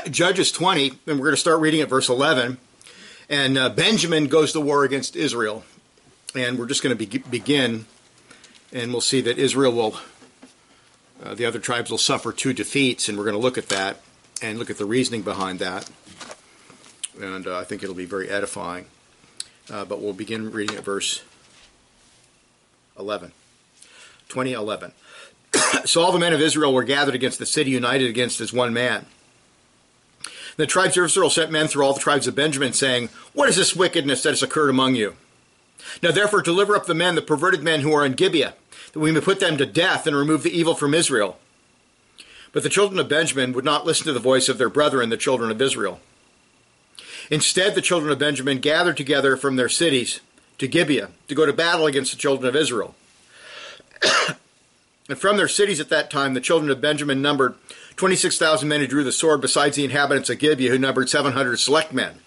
Judges 20, and we're going to start reading at verse 11. And Benjamin goes to war against Israel. And we're just going to begin, and we'll see that Israel will, the other tribes will suffer 2 defeats, and we're going to look at that and look at the reasoning behind that. And I think it'll be very edifying. But we'll begin reading at verse 11. 20:11. So all the men of Israel were gathered against the city, united against as one man. The tribes of Israel sent men through all the tribes of Benjamin, saying, "What is this wickedness that has occurred among you? Now therefore deliver up the men, the perverted men who are in Gibeah, that we may put them to death and remove the evil from Israel." But the children of Benjamin would not listen to the voice of their brethren, the children of Israel. Instead, the children of Benjamin gathered together from their cities to Gibeah to go to battle against the children of Israel. And from their cities at that time, the children of Benjamin numbered 26,000 men who drew the sword, besides the inhabitants of Gibeah, who numbered 700 select men.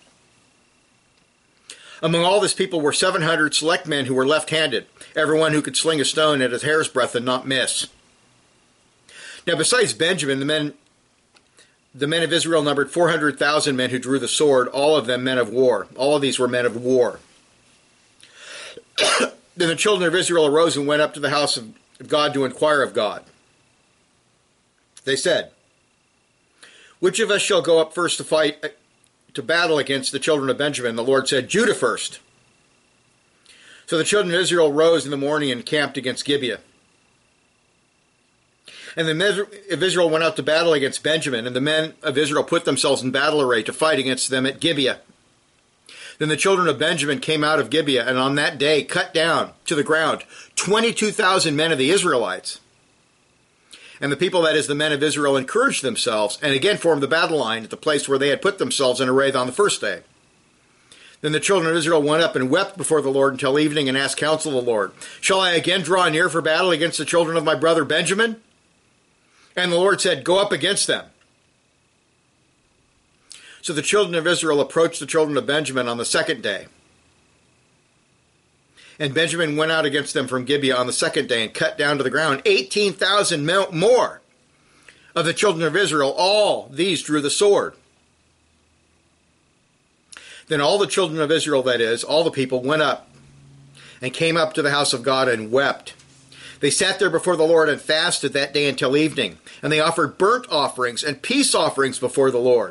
Among all this people were 700 select men who were left-handed, everyone who could sling a stone at a hair's breadth and not miss. Now besides Benjamin, the men of Israel numbered 400,000 men who drew the sword, all of them men of war. All of these were men of war. Then the children of Israel arose and went up to the house of God to inquire of God. They said, "Which of us shall go up first to fight, to battle against the children of Benjamin?" The Lord said, "Judah first." So the children of Israel rose in the morning and camped against Gibeah. And the men of Israel went out to battle against Benjamin, and the men of Israel put themselves in battle array to fight against them at Gibeah. Then the children of Benjamin came out of Gibeah, and on that day cut down to the ground 22,000 men of the Israelites. And the people, that is, the men of Israel, encouraged themselves, and again formed the battle line at the place where they had put themselves in array on the first day. Then the children of Israel went up and wept before the Lord until evening, and asked counsel of the Lord, "Shall I again draw near for battle against the children of my brother Benjamin?" And the Lord said, "Go up against them." So the children of Israel approached the children of Benjamin on the second day. And Benjamin went out against them from Gibeah on the second day and cut down to the ground 18,000 more of the children of Israel. All these drew the sword. Then all the children of Israel, that is, all the people, went up and came up to the house of God and wept. They sat there before the Lord and fasted that day until evening. And they offered burnt offerings and peace offerings before the Lord.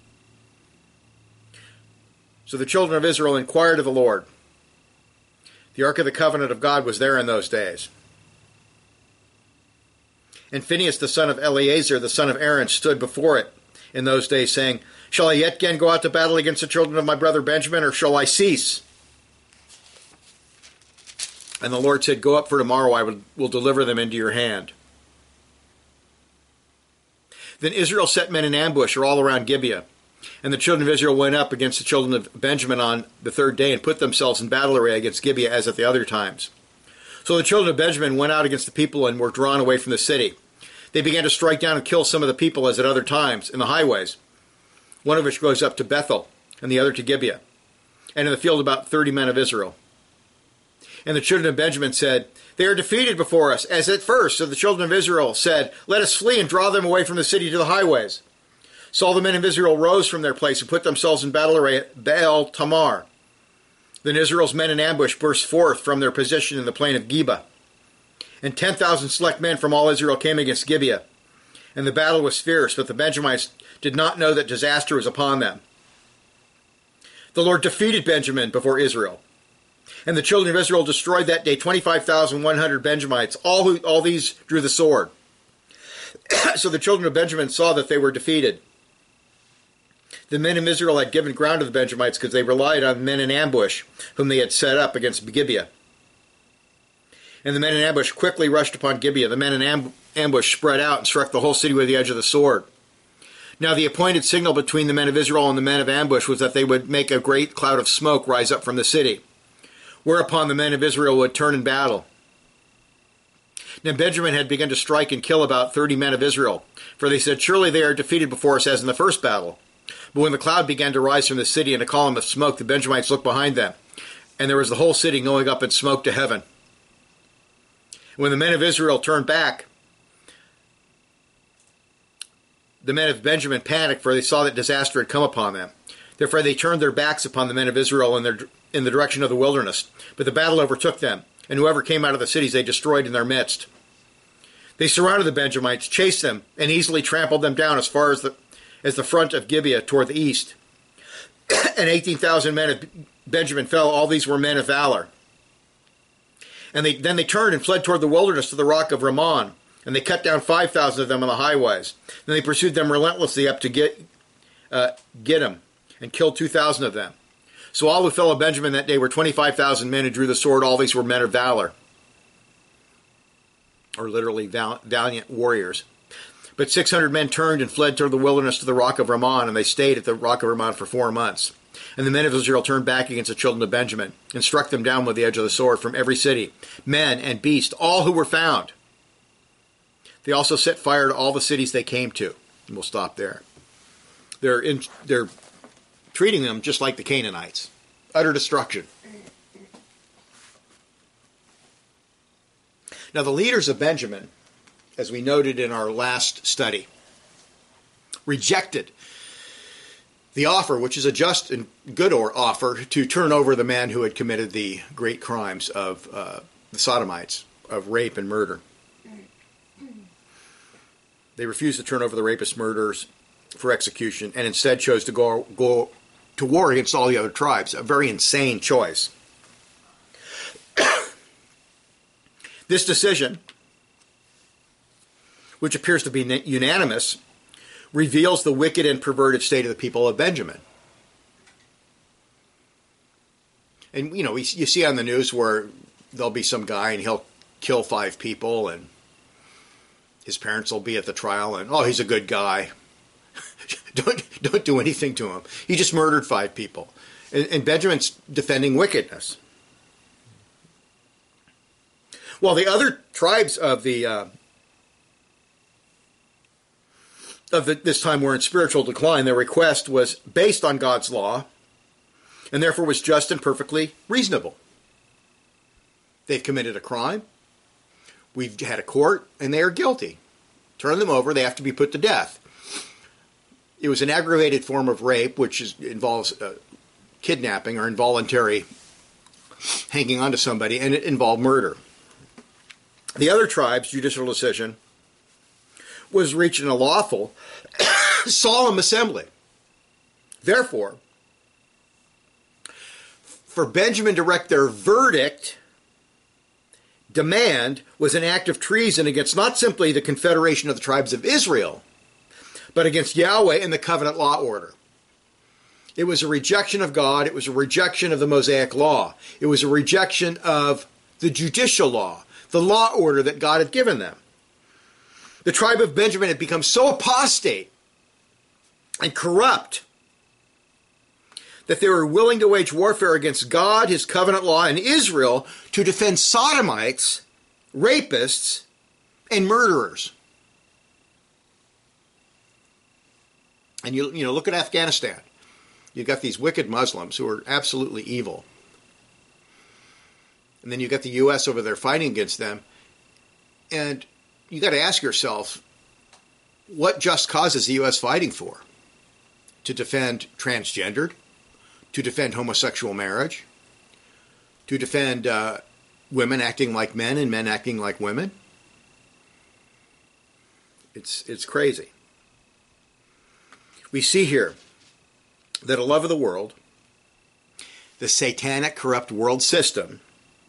So the children of Israel inquired of the Lord. The ark of the covenant of God was there in those days. And Phinehas the son of Eleazar, the son of Aaron, stood before it in those days, saying, "Shall I yet again go out to battle against the children of my brother Benjamin, or shall I cease?" And the Lord said, "Go up, for tomorrow I will deliver them into your hand." Then Israel set men in ambush all around Gibeah. And the children of Israel went up against the children of Benjamin on the third day and put themselves in battle array against Gibeah as at the other times. So the children of Benjamin went out against the people and were drawn away from the city. They began to strike down and kill some of the people as at other times in the highways, one of which goes up to Bethel and the other to Gibeah, and in the field about 30 men of Israel. And the children of Benjamin said, "They are defeated before us, as at first." So the children of Israel said, "Let us flee and draw them away from the city to the highways." So all the men of Israel rose from their place and put themselves in battle array at Baal Tamar. Then Israel's men in ambush burst forth from their position in the plain of Geba. And 10,000 select men from all Israel came against Gibeah. And the battle was fierce, but the Benjamites did not know that disaster was upon them. The Lord defeated Benjamin before Israel. And the children of Israel destroyed that day 25,100 Benjamites. All these drew the sword. So the children of Benjamin saw that they were defeated. The men of Israel had given ground to the Benjamites because they relied on men in ambush, whom they had set up against Gibeah. And the men in ambush quickly rushed upon Gibeah. The men in ambush spread out and struck the whole city with the edge of the sword. Now the appointed signal between the men of Israel and the men of ambush was that they would make a great cloud of smoke rise up from the city, whereupon the men of Israel would turn in battle. Now Benjamin had begun to strike and kill about 30 men of Israel, for they said, "Surely they are defeated before us as in the first battle." But when the cloud began to rise from the city in a column of smoke, the Benjamites looked behind them, and there was the whole city going up in smoke to heaven. When the men of Israel turned back, the men of Benjamin panicked, for they saw that disaster had come upon them. Therefore they turned their backs upon the men of Israel in the direction of the wilderness. But the battle overtook them, and whoever came out of the cities they destroyed in their midst. They surrounded the Benjamites, chased them, and easily trampled them down as far as the front of Gibeah toward the east. And 18,000 men of Benjamin fell. All these were men of valor. And then they turned and fled toward the wilderness to the rock of Rimmon, and they cut down 5,000 of them on the highways. Then they pursued them relentlessly up to Gittim, and killed 2,000 of them. So all who fell of Benjamin that day were 25,000 men who drew the sword. All these were men of valor, or literally valiant warriors. But 600 men turned and fled toward the wilderness to the rock of Rimmon, and they stayed at the rock of Rimmon for 4 months. And the men of Israel turned back against the children of Benjamin, and struck them down with the edge of the sword from every city, men and beast, all who were found. They also set fire to all the cities they came to. And we'll stop there. They're treating them just like the Canaanites. Utter destruction. Now the leaders of Benjamin, as we noted in our last study, rejected the offer, which is a just and good offer, to turn over the men who had committed the great crimes of the Sodomites, of rape and murder. They refused to turn over the rapist murderers for execution, and instead chose to go to war against all the other tribes. A very insane choice. This decision, which appears to be unanimous, reveals the wicked and perverted state of the people of Benjamin. And, you see on the news where there'll be some guy and he'll kill 5 people, and his parents will be at the trial, and, oh, he's a good guy. Don't do anything to him. He just murdered 5 people. And Benjamin's defending wickedness. While the other tribes of this time were in spiritual decline, their request was based on God's law, and therefore was just and perfectly reasonable. They've committed a crime. We've had a court, and they are guilty. Turn them over. They have to be put to death. It was an aggravated form of rape, which involves kidnapping or involuntary hanging on to somebody, and it involved murder. The other tribe's judicial decision was reached in a lawful, solemn assembly. Therefore, for Benjamin to direct their verdict, demand, was an act of treason against not simply the confederation of the tribes of Israel, but against Yahweh and the covenant law order. It was a rejection of God. It was a rejection of the Mosaic law. It was a rejection of the judicial law, the law order that God had given them. The tribe of Benjamin had become so apostate and corrupt that they were willing to wage warfare against God, his covenant law, and Israel to defend sodomites, rapists, and murderers. And you look at Afghanistan. You've got these wicked Muslims who are absolutely evil. And then you've got the U.S. over there fighting against them. And you got to ask yourself, what just cause is the U.S. fighting for? To defend transgendered? To defend homosexual marriage? To defend women acting like men and men acting like women? It's crazy. We see here that a love of the world, the satanic, corrupt world system,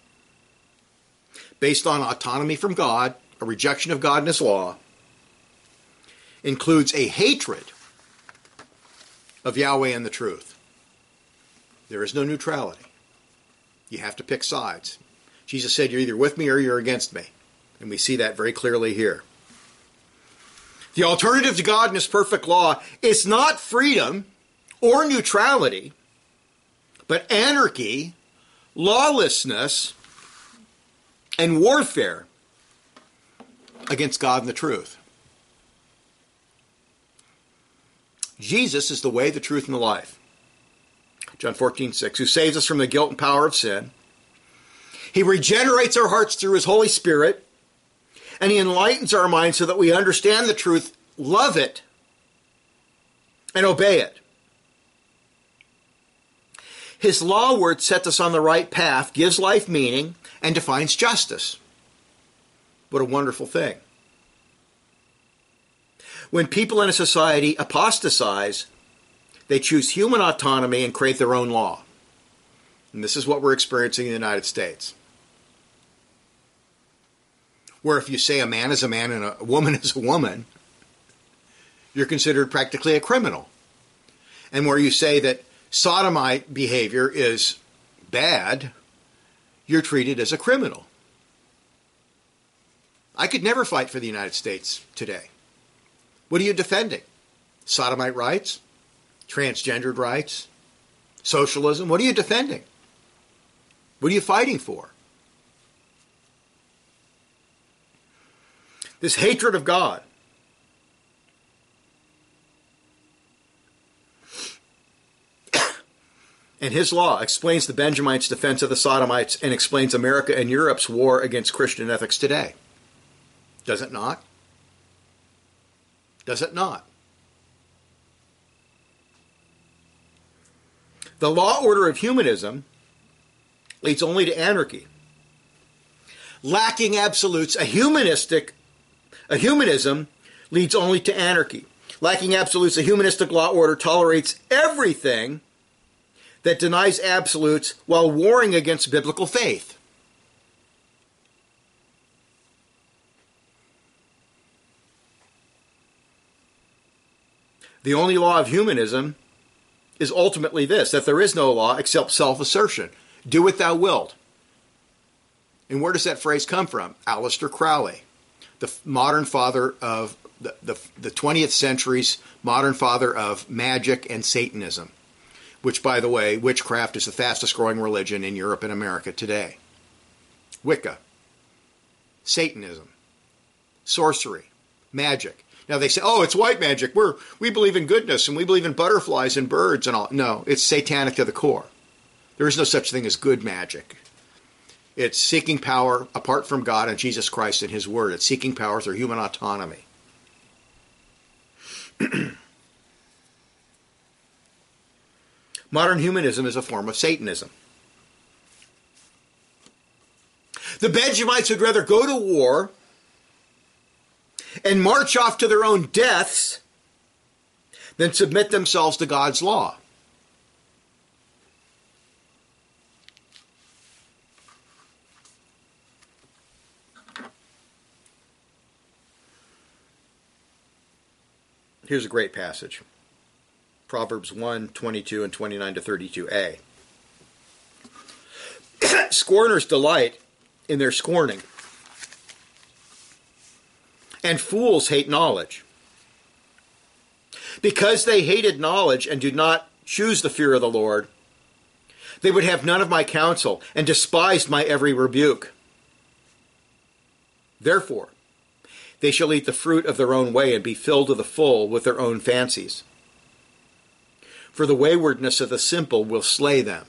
based on autonomy from God, a rejection of God and his law, includes a hatred of Yahweh and the truth. There is no neutrality. You have to pick sides. Jesus said, you're either with me or you're against me. And we see that very clearly here. The alternative to God and his perfect law is not freedom or neutrality, but anarchy, lawlessness, and warfare against God and the truth. Jesus is the way, the truth, and the life. John 14:6, who saves us from the guilt and power of sin. He regenerates our hearts through his Holy Spirit, and he enlightens our minds so that we understand the truth, love it, and obey it. His law word sets us on the right path, gives life meaning, and defines justice. What a wonderful thing. When people in a society apostatize, they choose human autonomy and create their own law. And this is what we're experiencing in the United States. Where if you say a man is a man and a woman is a woman, you're considered practically a criminal. And where you say that sodomite behavior is bad, you're treated as a criminal. I could never fight for the United States today. What are you defending? Sodomite rights? Transgendered rights? Socialism? What are you defending? What are you fighting for? This hatred of God. And his law explains the Benjamites' defense of the Sodomites and explains America and Europe's war against Christian ethics today. Does it not? Does it not? The law order of humanism leads only to anarchy. Lacking absolutes, a humanism leads only to anarchy. Lacking absolutes, a humanistic law order tolerates everything that denies absolutes while warring against biblical faith. The only law of humanism is ultimately this, that there is no law except self-assertion. Do what thou wilt. And where does that phrase come from? Aleister Crowley, the modern father of the 20th century's modern father of magic and Satanism, which, by the way, witchcraft is the fastest growing religion in Europe and America today. Wicca, Satanism, sorcery, magic. Now they say, oh, it's white magic. We believe in goodness and we believe in butterflies and birds and all. No, it's satanic to the core. There is no such thing as good magic. It's seeking power apart from God and Jesus Christ and his word. It's seeking power through human autonomy. Modern humanism is a form of Satanism. The Benjamites would rather go to war and march off to their own deaths than submit themselves to God's law. Here's a great passage. Proverbs 1, 22 and 29 to 32a. Scorners delight in their scorning, and fools hate knowledge. Because they hated knowledge and do not choose the fear of the Lord, they would have none of my counsel and despised my every rebuke. Therefore, they shall eat the fruit of their own way and be filled to the full with their own fancies. For the waywardness of the simple will slay them.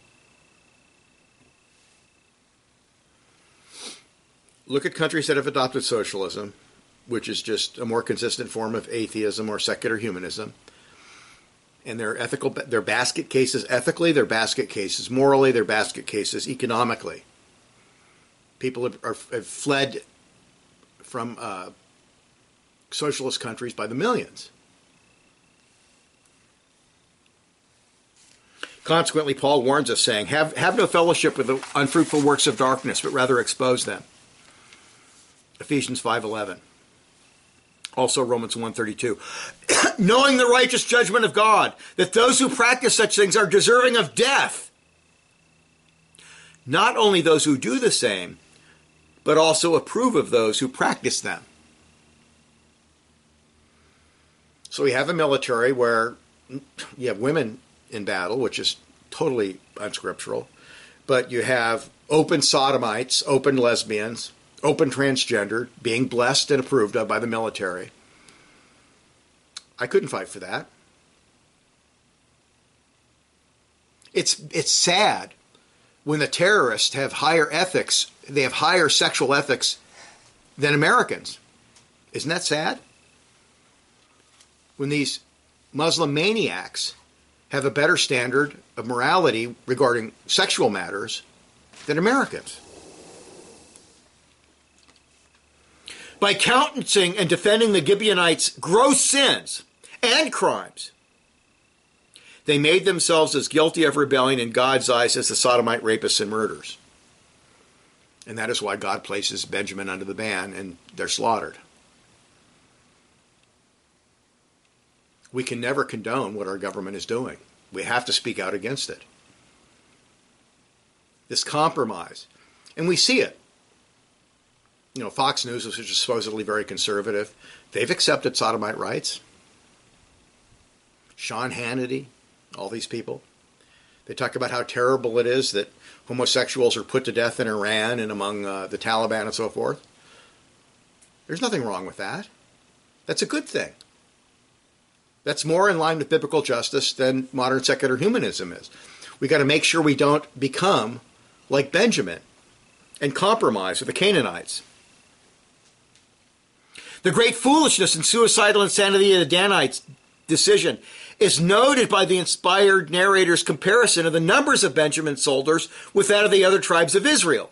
Look at countries that have adopted socialism, which is just a more consistent form of atheism or secular humanism. And their basket cases ethically, their basket cases morally, their basket cases economically. People have fled from socialist countries by the millions. Consequently, Paul warns us, saying, have no fellowship with the unfruitful works of darkness, but rather expose them. Ephesians 5:11. Also Romans 1:32. Knowing the righteous judgment of God, that those who practice such things are deserving of death. Not only those who do the same, but also approve of those who practice them. So we have a military where you have women in battle, which is totally unscriptural, but you have open sodomites, open lesbians, open transgendered, being blessed and approved of by the military. I couldn't fight for that. It's sad when the terrorists have higher ethics, they have higher sexual ethics than Americans. Isn't that sad? When these Muslim maniacs have a better standard of morality regarding sexual matters than Americans. By countenancing and defending the Gibeonites' gross sins and crimes, they made themselves as guilty of rebellion in God's eyes as the sodomite rapists and murderers. And that is why God places Benjamin under the ban and they're slaughtered. We can never condone what our government is doing. We have to speak out against it. This compromise. And we see it. You know, Fox News, which is supposedly very conservative, they've accepted sodomite rights. Sean Hannity, all these people. They talk about how terrible it is that homosexuals are put to death in Iran and among the Taliban and so forth. There's nothing wrong with that. That's a good thing. That's more in line with biblical justice than modern secular humanism is. We've got to make sure we don't become like Benjamin and compromise with the Canaanites. The great foolishness and suicidal insanity of the Danites' decision is noted by the inspired narrator's comparison of the numbers of Benjamin's soldiers with that of the other tribes of Israel.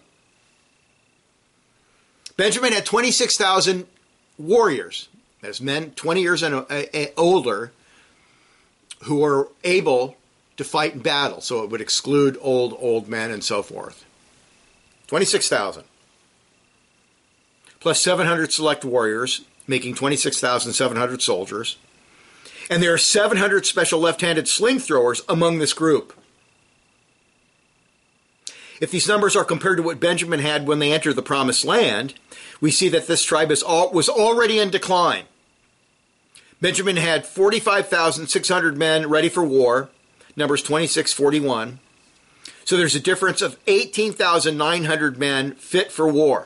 Benjamin had 26,000 warriors, that is men 20 years and older, who were able to fight in battle. So it would exclude old men and so forth. 26,000. Plus 700 select warriors, making 26,700 soldiers. And there are 700 special left-handed sling throwers among this group. If these numbers are compared to what Benjamin had when they entered the Promised Land, we see that this tribe was already in decline. Benjamin had 45,600 men ready for war, Numbers 26:41. So there's a difference of 18,900 men fit for war.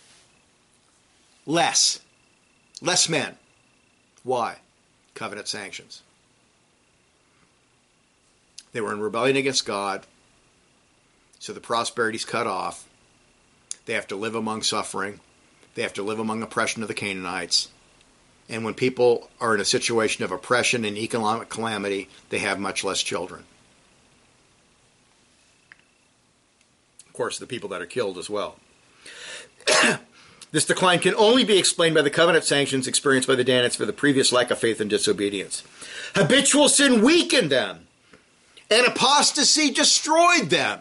Less men. Why? Covenant sanctions. They were in rebellion against God, so the prosperity's cut off. They have to live among suffering. They have to live among oppression of the Canaanites. And when people are in a situation of oppression and economic calamity, they have much less children. Of course, the people that are killed as well. This decline can only be explained by the covenant sanctions experienced by the Danites for the previous lack of faith and disobedience. Habitual sin weakened them, and apostasy destroyed them.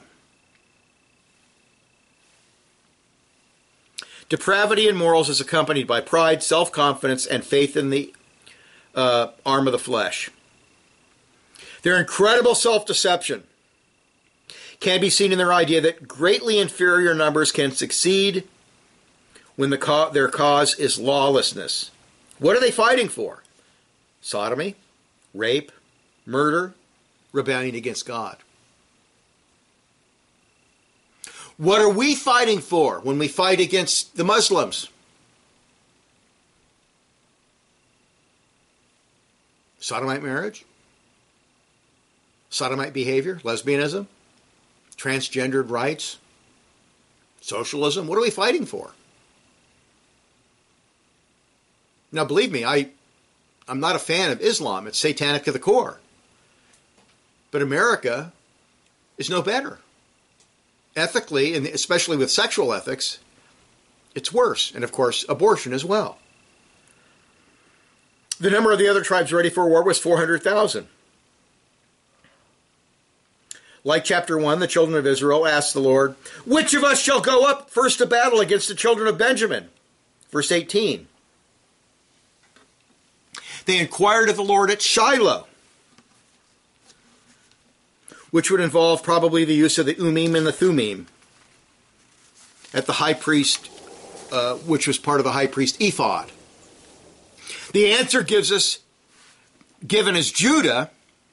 Depravity in morals is accompanied by pride, self-confidence, and faith in the arm of the flesh. Their incredible self-deception can be seen in their idea that greatly inferior numbers can succeed when their cause is lawlessness. What are they fighting for? Sodomy, rape, murder, rebellion against God. What are we fighting for when we fight against the Muslims? Sodomite marriage? Sodomite behavior? Lesbianism? Transgendered rights? Socialism? What are we fighting for? Now, believe me, I'm not a fan of Islam. It's satanic to the core. But America is no better. Ethically, and especially with sexual ethics, it's worse. And, of course, abortion as well. The number of the other tribes ready for war was 400,000. Like chapter 1, the children of Israel asked the Lord, "Which of us shall go up first to battle against the children of Benjamin?" Verse 18. They inquired of the Lord at Shiloh, which would involve probably the use of the Urim and the Thummim at the high priest, which was part of the high priest ephod. The answer given as Judah,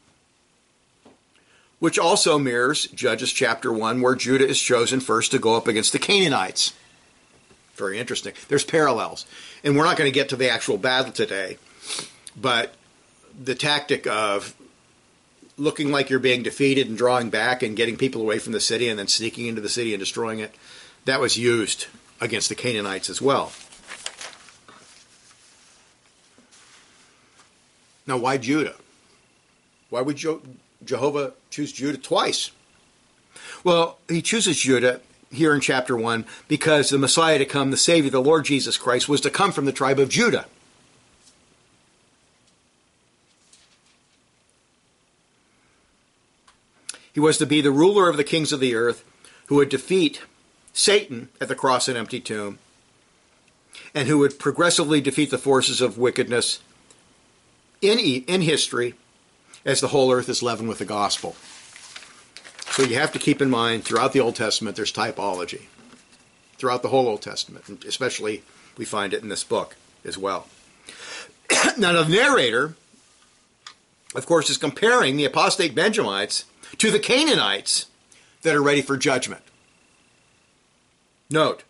which also mirrors Judges chapter 1, where Judah is chosen first to go up against the Canaanites. Very interesting. There's parallels. And we're not going to get to the actual battle today, but the tactic of looking like you're being defeated and drawing back and getting people away from the city and then sneaking into the city and destroying it, that was used against the Canaanites as well. Now, why Judah? Why would Jehovah choose Judah twice? Well, he chooses Judah here in chapter 1 because the Messiah to come, the Savior, the Lord Jesus Christ, was to come from the tribe of Judah. He was to be the ruler of the kings of the earth who would defeat Satan at the cross and empty tomb, and who would progressively defeat the forces of wickedness in history as the whole earth is leavened with the gospel. So you have to keep in mind, throughout the Old Testament, there's typology. Throughout the whole Old Testament, and especially we find it in this book as well. Now the narrator, of course, is comparing the apostate Benjamites to the Canaanites that are ready for judgment. Note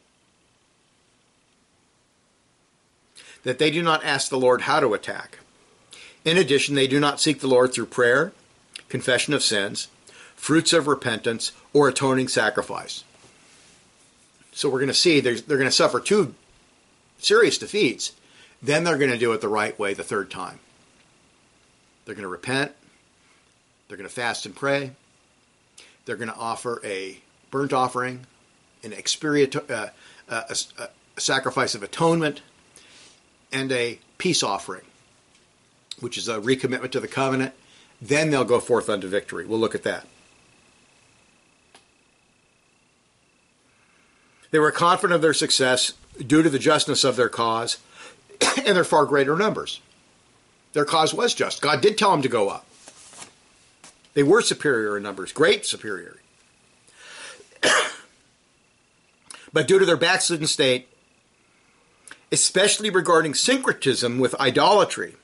that they do not ask the Lord how to attack. In addition, they do not seek the Lord through prayer, confession of sins, fruits of repentance, or atoning sacrifice. So we're going to see they're going to suffer 2 serious defeats. Then they're going to do it the right way the third time. They're going to repent. They're going to fast and pray. They're going to offer a burnt offering, a sacrifice of atonement, and a peace offering, which is a recommitment to the covenant. Then they'll go forth unto victory. We'll look at that. They were confident of their success due to the justness of their cause and their far greater numbers. Their cause was just. God did tell them to go up. They were superior in numbers, great superior. But due to their backslidden state, especially regarding syncretism with idolatry,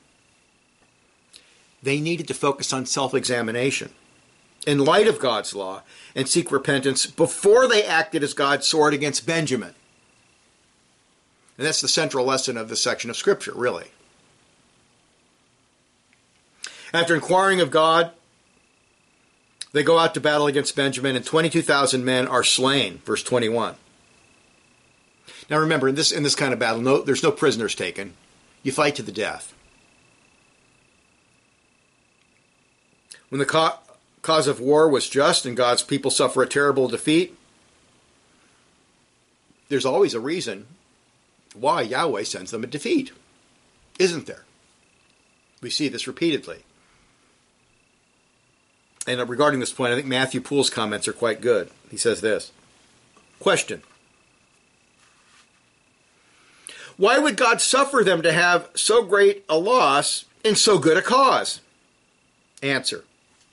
they needed to focus on self-examination in light of God's law and seek repentance before they acted as God's sword against Benjamin. And that's the central lesson of this section of Scripture, really. After inquiring of God, they go out to battle against Benjamin, and 22,000 men are slain, verse 21. Now remember, in this kind of battle, there's no prisoners taken. You fight to the death. When the cause of war was just and God's people suffer a terrible defeat, there's always a reason why Yahweh sends them a defeat, isn't there? We see this repeatedly. And regarding this point, I think Matthew Poole's comments are quite good. He says this. Question. Why would God suffer them to have so great a loss in so good a cause? Answer.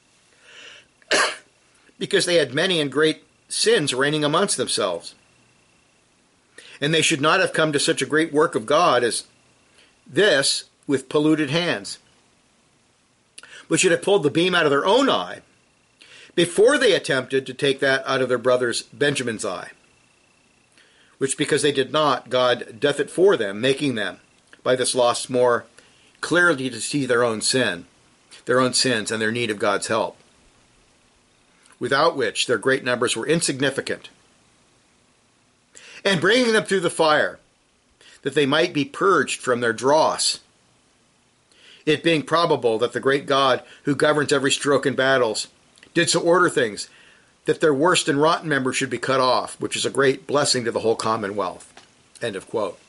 Because they had many and great sins reigning amongst themselves. And they should not have come to such a great work of God as this with polluted hands, but should have pulled the beam out of their own eye before they attempted to take that out of their brother's Benjamin's eye, which because they did not, God doth it for them, making them by this loss more clearly to see their own sins and their need of God's help, without which their great numbers were insignificant, and bringing them through the fire, that they might be purged from their dross, it being probable that the great God who governs every stroke in battles did so order things, that their worst and rotten members should be cut off, which is a great blessing to the whole commonwealth. End of quote.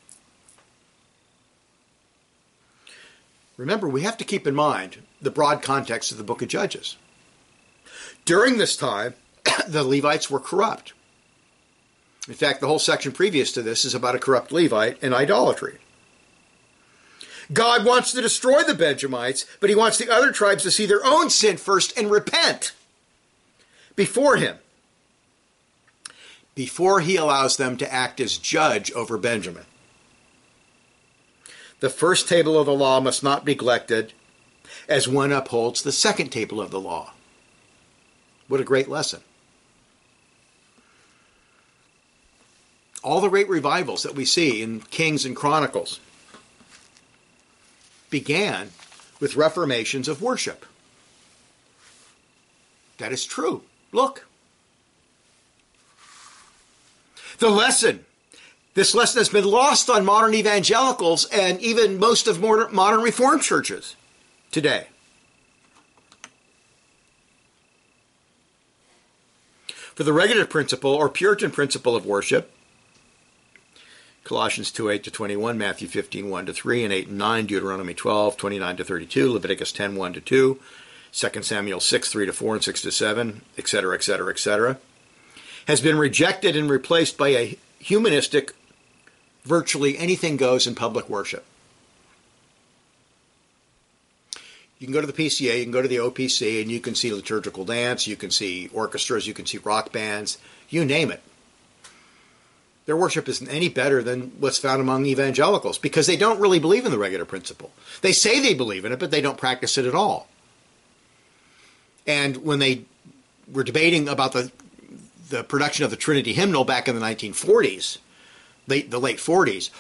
Remember, we have to keep in mind the broad context of the book of Judges. During this time, the Levites were corrupt. In fact, the whole section previous to this is about a corrupt Levite and idolatry. God wants to destroy the Benjamites, but he wants the other tribes to see their own sin first and repent before him, before he allows them to act as judge over Benjamin. The first table of the law must not be neglected as one upholds the second table of the law. What a great lesson. All the great revivals that we see in Kings and Chronicles began with reformations of worship. That is true. Look. This lesson has been lost on modern evangelicals and even most of modern Reformed churches today. For the regulative principle or Puritan principle of worship, Colossians 2:8-21, Matthew 15:1-3, and 8 and 9, Deuteronomy 12:29-32, Leviticus 10:1-2, 2 Samuel 6:3-4 and 6-7, etc., etc., etc., has been rejected and replaced by a humanistic, virtually anything goes in public worship. You can go to the PCA, you can go to the OPC, and you can see liturgical dance, you can see orchestras, you can see rock bands, you name it. Their worship isn't any better than what's found among evangelicals because they don't really believe in the regular principle. They say they believe in it, but they don't practice it at all. And when they were debating about the production of the Trinity hymnal back in the 1940s, the late 40s,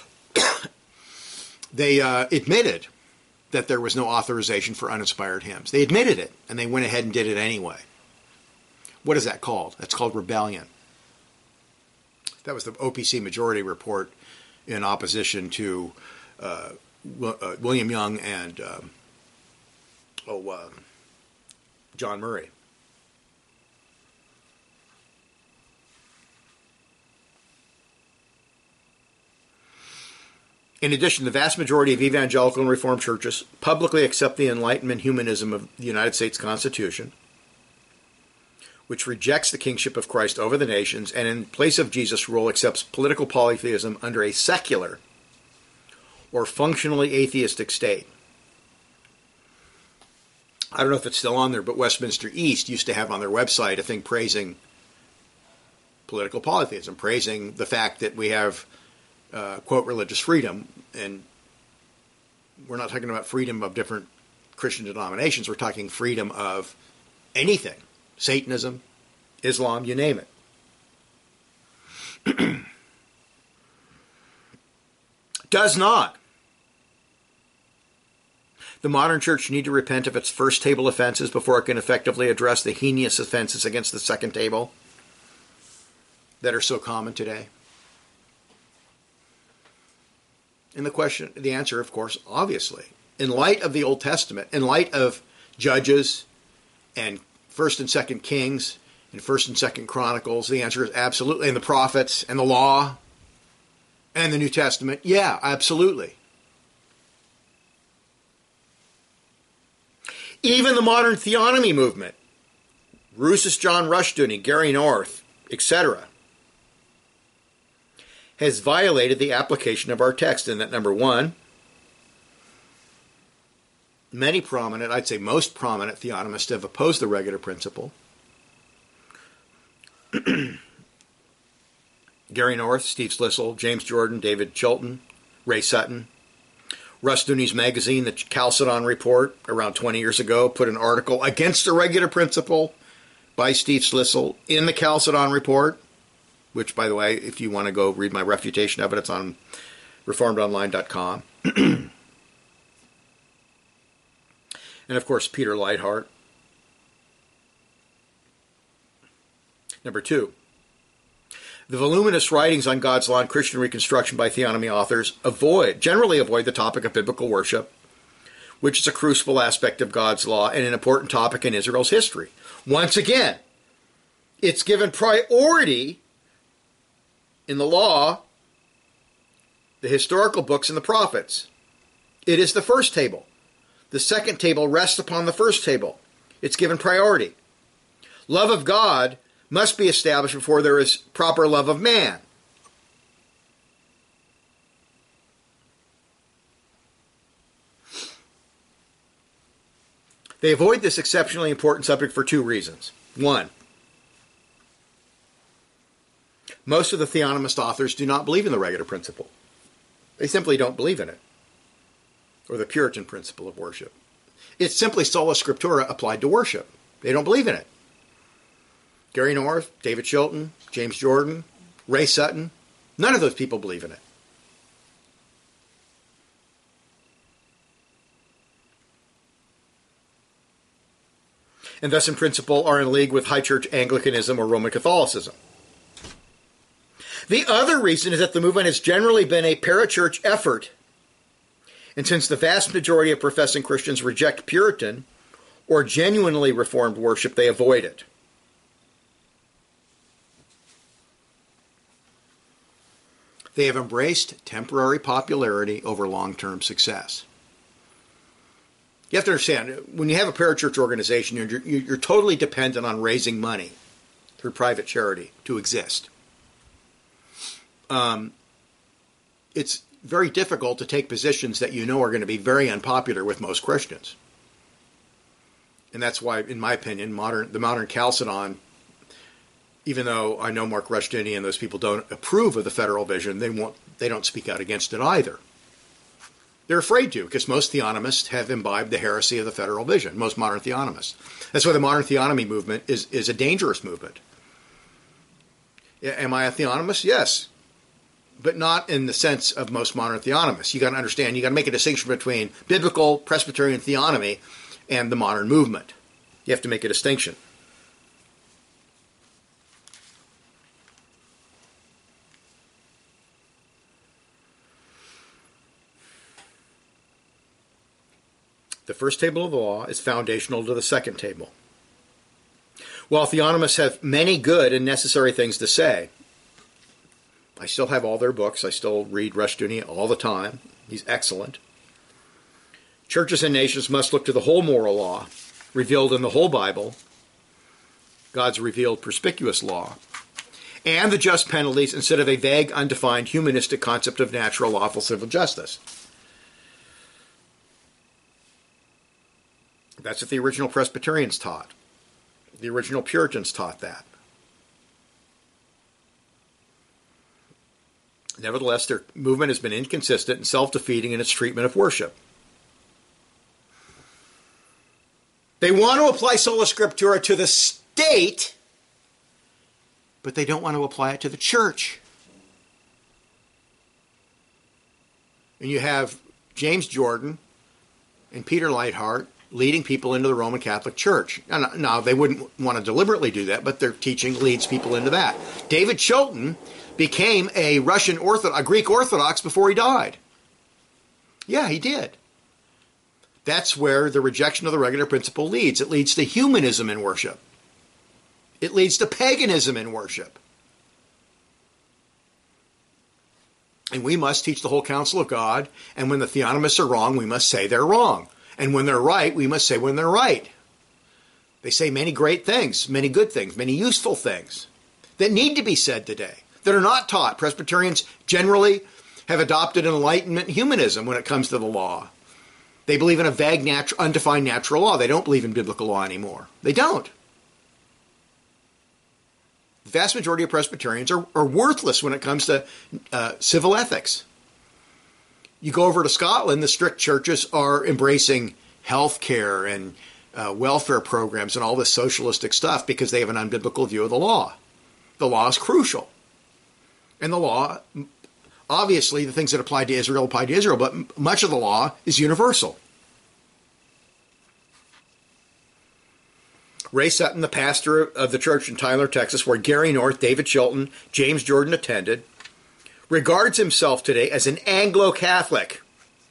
they admitted that there was no authorization for uninspired hymns. They admitted it, and they went ahead and did it anyway. What is that called? That's called rebellion. That was the OPC majority report in opposition to William Young and John Murray. In addition, the vast majority of evangelical and Reformed churches publicly accept the Enlightenment humanism of the United States Constitution, which rejects the kingship of Christ over the nations and in place of Jesus' rule accepts political polytheism under a secular or functionally atheistic state. I don't know if it's still on there, but Westminster East used to have on their website a thing praising political polytheism, praising the fact that we have, quote, religious freedom. And we're not talking about freedom of different Christian denominations. We're talking freedom of anything. Satanism, Islam, you name it. Does not the modern church need to repent of its first table offenses before it can effectively address the heinous offenses against the second table that are so common today? And the answer, of course, obviously, in light of the Old Testament, in light of Judges and 1st and 2nd Kings and 1st and 2nd Chronicles, the answer is absolutely. And the prophets and the law and the New Testament, yeah, absolutely. Even the modern theonomy movement, Rousas John Rushdoony, Gary North, etc., has violated the application of our text in that, number one, many prominent, I'd say most prominent theonomists have opposed the regular principle. Gary North, Steve Slissel, James Jordan, David Chilton, Ray Sutton. Rushdoony's magazine, the Chalcedon Report, around 20 years ago, put an article against the regular principle by Steve Slissel in the Chalcedon Report, which, by the way, if you want to go read my refutation of it, it's on reformedonline.com. And, of course, Peter Leithart. Number two, the voluminous writings on God's law and Christian reconstruction by theonomy authors generally avoid the topic of biblical worship, which is a crucible aspect of God's law and an important topic in Israel's history. Once again, it's given priority in the law, the historical books, and the prophets. It is the first table. The second table rests upon the first table. It's given priority. Love of God must be established before there is proper love of man. They avoid this exceptionally important subject for two reasons. One, most of the theonomist authors do not believe in the regular principle. They simply don't believe in it, or the Puritan principle of worship. It's simply sola scriptura applied to worship. They don't believe in it. Gary North, David Chilton, James Jordan, Ray Sutton, none of those people believe in it. And thus in principle are in league with High Church Anglicanism or Roman Catholicism. The other reason is that the movement has generally been a parachurch effort, and since the vast majority of professing Christians reject Puritan or genuinely Reformed worship, they avoid it. They have embraced temporary popularity over long-term success. You have to understand, when you have a parachurch organization, you're totally dependent on raising money through private charity to exist. It's very difficult to take positions that you know are going to be very unpopular with most Christians. And that's why, in my opinion, the modern Chalcedon, even though I know Mark Rushdoony and those people don't approve of the federal vision, they don't speak out against it either. They're afraid to, because most theonomists have imbibed the heresy of the federal vision, most modern theonomists. That's why the modern theonomy movement is a dangerous movement. Am I a theonomist? Yes. But not in the sense of most modern theonomists. You got to understand, you got to make a distinction between biblical Presbyterian theonomy and the modern movement. You have to make a distinction. The first table of the law is foundational to the second table. While theonomists have many good and necessary things to say, I still have all their books. I still read Rushdoony all the time. He's excellent. Churches and nations must look to the whole moral law, revealed in the whole Bible, God's revealed perspicuous law, and the just penalties instead of a vague, undefined, humanistic concept of natural, lawful civil justice. That's what the original Presbyterians taught. The original Puritans taught that. Nevertheless, their movement has been inconsistent and self-defeating in its treatment of worship. They want to apply sola scriptura to the state, but they don't want to apply it to the church. And you have James Jordan and Peter Leithart leading people into the Roman Catholic Church. Now, they wouldn't want to deliberately do that, but their teaching leads people into that. David Chilton became a Greek Orthodox before he died. Yeah, he did. That's where the rejection of the regular principle leads. It leads to humanism in worship. It leads to paganism in worship. And we must teach the whole counsel of God, and when the theonomists are wrong, we must say they're wrong. And when they're right, we must say when they're right. They say many great things, many good things, many useful things that need to be said today, that are not taught. Presbyterians generally have adopted an Enlightenment humanism when it comes to the law. They believe in a vague, undefined natural law. They don't believe in biblical law anymore. They don't. The vast majority of Presbyterians are worthless when it comes to civil ethics. You go over to Scotland, the strict churches are embracing health care and welfare programs and all this socialistic stuff because they have an unbiblical view of the law. The law is crucial. And the law, obviously, the things that apply to Israel, but much of the law is universal. Ray Sutton, the pastor of the church in Tyler, Texas, where Gary North, David Chilton, James Jordan attended, regards himself today as an Anglo-Catholic.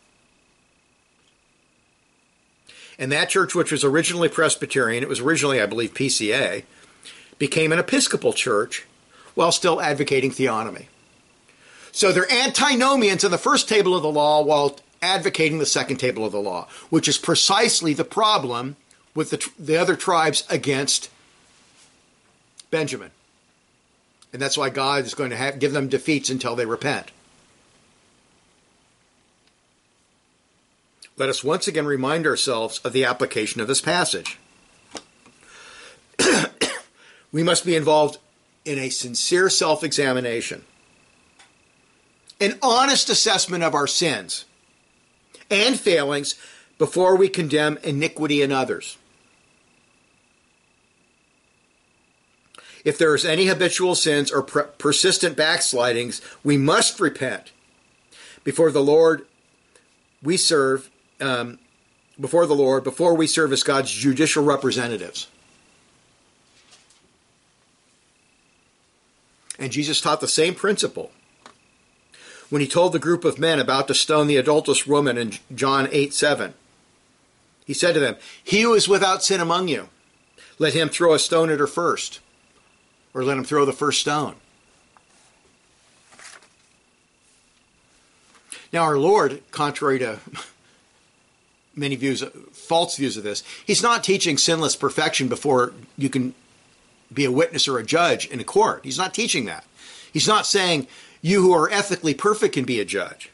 And that church, which was originally Presbyterian, it was originally, I believe, PCA, became an Episcopal church while still advocating theonomy. So they're antinomians in the first table of the law while advocating the second table of the law, which is precisely the problem with the other tribes against Benjamin. And that's why God is going to give them defeats until they repent. Let us once again remind ourselves of the application of this passage. We must be involved in a sincere self-examination, an honest assessment of our sins and failings before we condemn iniquity in others. If there is any habitual sins or persistent backslidings, we must repent before the Lord we serve. Before we serve as God's judicial representatives. And Jesus taught the same principle when he told the group of men about to stone the adulterous woman in John 8:7. He said to them, "He who is without sin among you, let him throw a stone at her first." Or let him throw the first stone. Now our Lord, contrary to many views, false views of this, he's not teaching sinless perfection before you can be a witness or a judge in a court. He's not teaching that. He's not saying you who are ethically perfect can be a judge.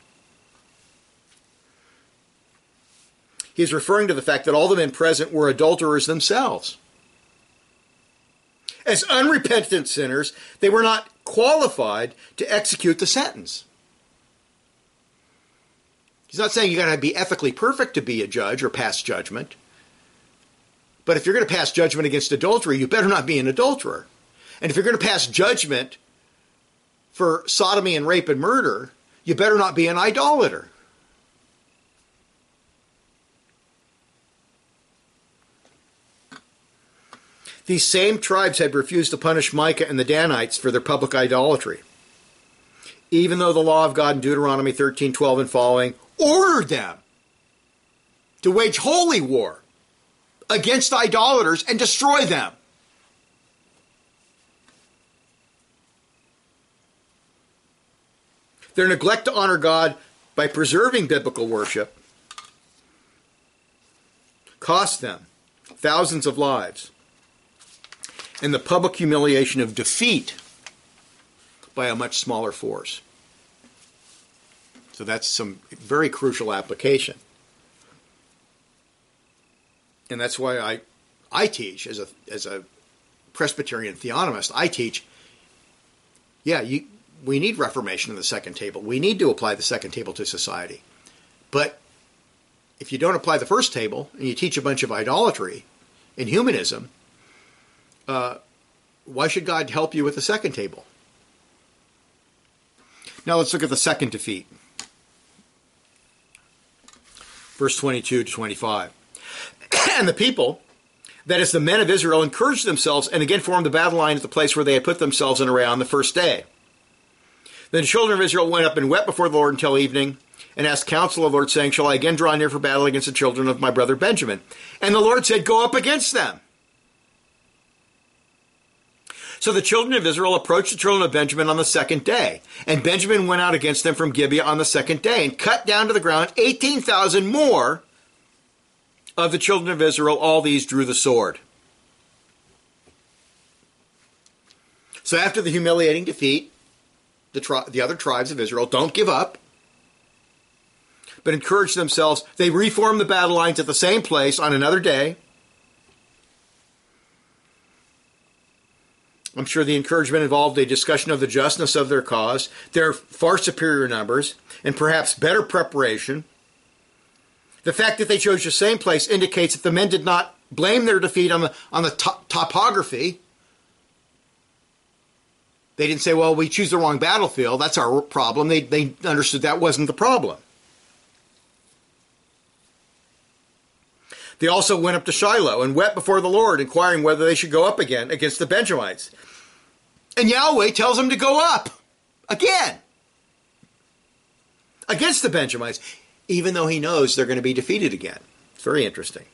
He's referring to the fact that all the men present were adulterers themselves. As unrepentant sinners, they were not qualified to execute the sentence. He's not saying you got to be ethically perfect to be a judge or pass judgment. But if you're going to pass judgment against adultery, you better not be an adulterer. And if you're going to pass judgment for sodomy and rape and murder, you better not be an idolater. These same tribes had refused to punish Micah and the Danites for their public idolatry, even though the law of God in Deuteronomy 13:12 and following ordered them to wage holy war against idolaters and destroy them. Their neglect to honor God by preserving biblical worship cost them thousands of lives and the public humiliation of defeat by a much smaller force. So that's some very crucial application. And that's why I teach, as a Presbyterian theonomist, I teach, we need reformation in the second table. We need to apply the second table to society. But if you don't apply the first table and you teach a bunch of idolatry and humanism, why should God help you with the second table? Now let's look at the second defeat. Verse 22 to 25. And the people, that is the men of Israel, encouraged themselves and again formed the battle line at the place where they had put themselves in array on the first day. Then the children of Israel went up and wept before the Lord until evening, and asked counsel of the Lord, saying, shall I again draw near for battle against the children of my brother Benjamin? And the Lord said, go up against them. So the children of Israel approached the children of Benjamin on the second day. And Benjamin went out against them from Gibeah on the second day, and cut down to the ground 18,000 more of the children of Israel. All these drew the sword. So after the humiliating defeat, the other tribes of Israel don't give up, but encourage themselves. They reform the battle lines at the same place on another day. I'm sure the encouragement involved a discussion of the justness of their cause, their far superior numbers, and perhaps better preparation. The fact that they chose the same place indicates that the men did not blame their defeat on the topography. They didn't say, well, we choose the wrong battlefield. That's our problem. They understood that wasn't the problem. They also went up to Shiloh and wept before the Lord, inquiring whether they should go up again against the Benjamites. And Yahweh tells them to go up again against the Benjamites, even though he knows they're going to be defeated again. It's very interesting.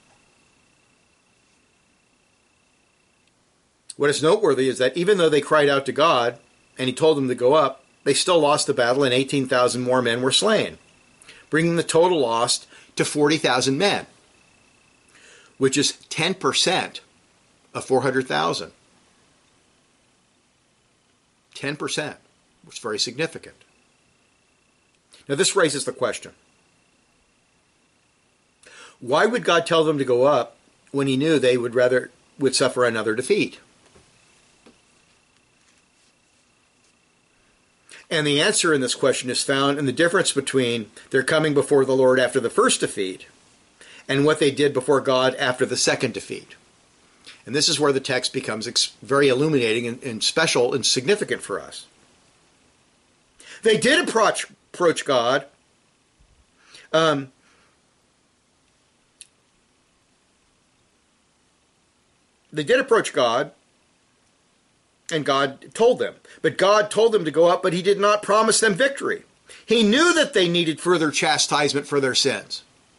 What is noteworthy is that even though they cried out to God and he told them to go up, they still lost the battle and 18,000 more men were slain, bringing the total lost to 40,000 men, which is 10% of 400,000. 10%, which is very significant. Now this raises the question, why would God tell them to go up when he knew they would suffer another defeat? And the answer in this question is found in the difference between their coming before the Lord after the first defeat and what they did before God after the second defeat. And this is where the text becomes very illuminating and special and significant for us. They did approach God. They did approach God, and God told them. But God told them to go up, but he did not promise them victory. He knew that they needed further chastisement for their sins.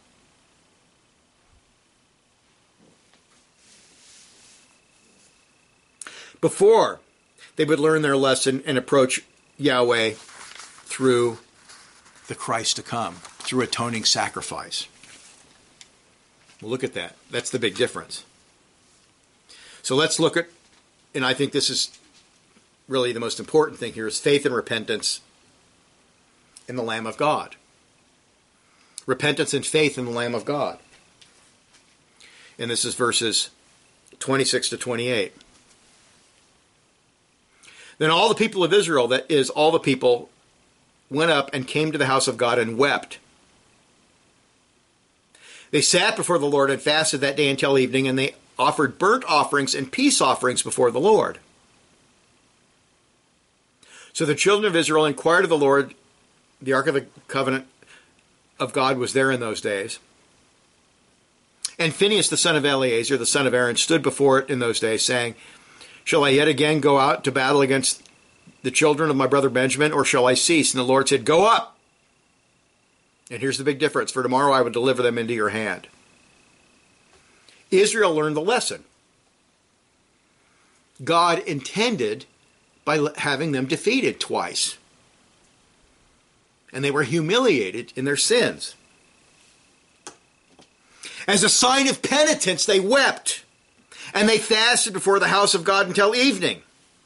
Before they would learn their lesson and approach Yahweh through the Christ to come through atoning sacrifice. We'll look at that. That's the big difference. So let's look at, and I think this is really the most important thing here, is faith and repentance in the Lamb of God. Repentance and faith in the Lamb of God. And this is verses 26 to 28. Then all the people of Israel, that is, all the people, went up and came to the house of God and wept. They sat before the Lord and fasted that day until evening, and they offered burnt offerings and peace offerings before the Lord. So the children of Israel inquired of the Lord. The Ark of the Covenant of God was there in those days. And Phinehas, the son of Eleazar, the son of Aaron, stood before it in those days, saying, Shall I yet again go out to battle against the children of my brother Benjamin, or shall I cease? And the Lord said, Go up! And here's the big difference. For tomorrow I will deliver them into your hand. Israel learned the lesson. God intended by having them defeated twice. And they were humiliated in their sins. As a sign of penitence, they wept. And they fasted before the house of God until evening.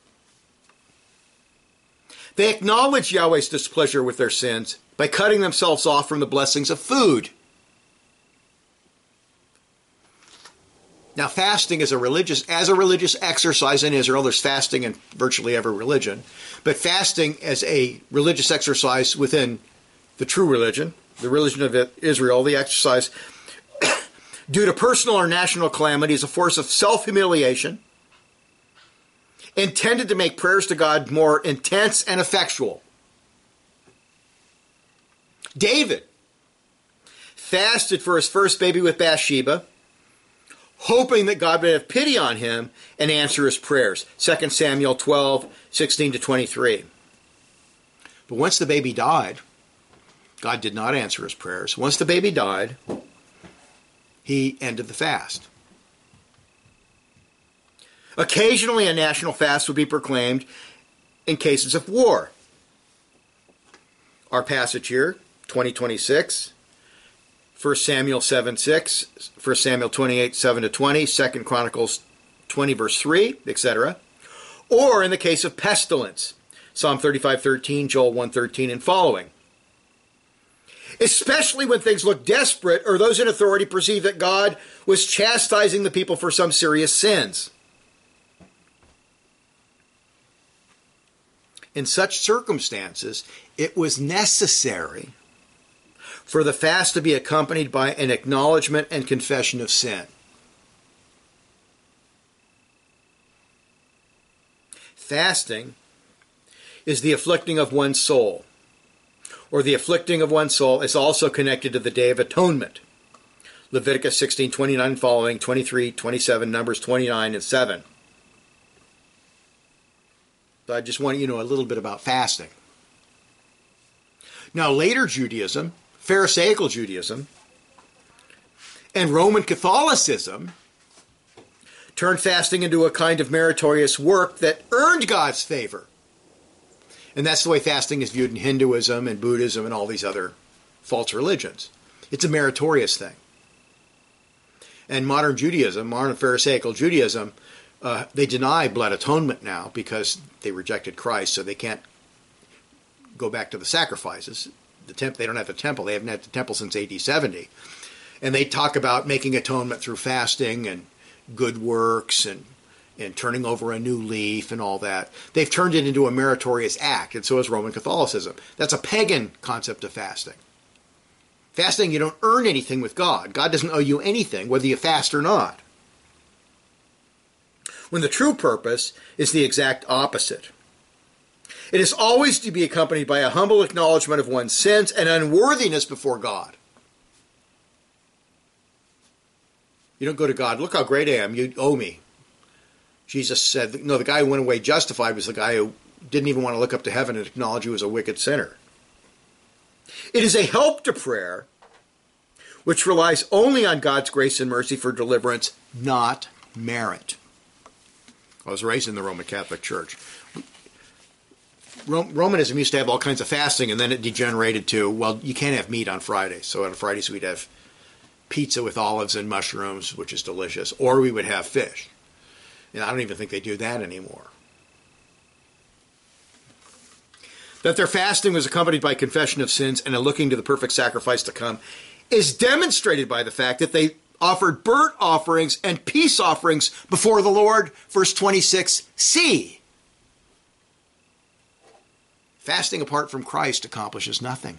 They acknowledged Yahweh's displeasure with their sins by cutting themselves off from the blessings of food. Now, fasting is a religious exercise in Israel. There's fasting in virtually every religion. But fasting as a religious exercise within the true religion, the religion of Israel, the exercise due to personal or national calamity, is a force of self-humiliation intended to make prayers to God more intense and effectual. David fasted for his first baby with Bathsheba, hoping that God would have pity on him and answer his prayers. 2 Samuel 12:16 to 23. But once the baby died, God did not answer his prayers. Once the baby died, he ended the fast. Occasionally a national fast would be proclaimed in cases of war. Our passage here, 20:26, 1 Samuel 7:6, 1 Samuel 28:7 to 20, 2 Chronicles 20 verse 3, etc. Or in the case of pestilence, Psalm 35:13, Joel 1:13 and following. Especially when things look desperate or those in authority perceive that God was chastising the people for some serious sins. In such circumstances, it was necessary for the fast to be accompanied by an acknowledgement and confession of sin. Fasting is the afflicting of one's soul, or the afflicting of one's soul is also connected to the Day of Atonement. Leviticus 16:29 following, 23:27, Numbers 29 and 7. So I just want you to know a little bit about fasting. Now later Judaism, Pharisaical Judaism, and Roman Catholicism turned fasting into a kind of meritorious work that earned God's favor. And that's the way fasting is viewed in Hinduism and Buddhism and all these other false religions. It's a meritorious thing. And modern Judaism, modern Pharisaical Judaism, they deny blood atonement now because they rejected Christ, so they can't go back to the sacrifices. They don't have the temple. They haven't had the temple since AD 70. And they talk about making atonement through fasting and good works and turning over a new leaf and all that. They've turned it into a meritorious act, and so has Roman Catholicism. That's a pagan concept of fasting. Fasting, you don't earn anything with God. God doesn't owe you anything, whether you fast or not. When the true purpose is the exact opposite. It is always to be accompanied by a humble acknowledgement of one's sins and unworthiness before God. You don't go to God, look how great I am, you owe me. Jesus said, no, the guy who went away justified was the guy who didn't even want to look up to heaven and acknowledge he was a wicked sinner. It is a help to prayer which relies only on God's grace and mercy for deliverance, not merit. I was raised in the Roman Catholic Church. Romanism used to have all kinds of fasting, and then it degenerated to, well, you can't have meat on Fridays. So on Fridays we'd have pizza with olives and mushrooms, which is delicious, or we would have fish. And I don't even think they do that anymore. That their fasting was accompanied by confession of sins and a looking to the perfect sacrifice to come is demonstrated by the fact that they offered burnt offerings and peace offerings before the Lord, verse 26c. Fasting apart from Christ accomplishes nothing.